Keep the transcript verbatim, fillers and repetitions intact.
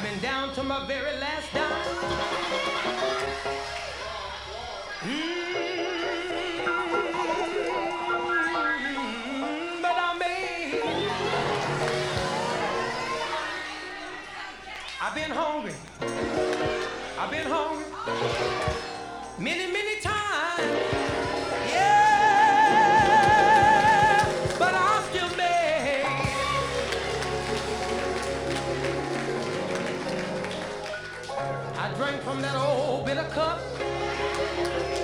been down to my very last dime. Mm, but I made. I've been hungry. I've been hungry many, many times. Yeah, but I still made. I drank from that old bitter cup.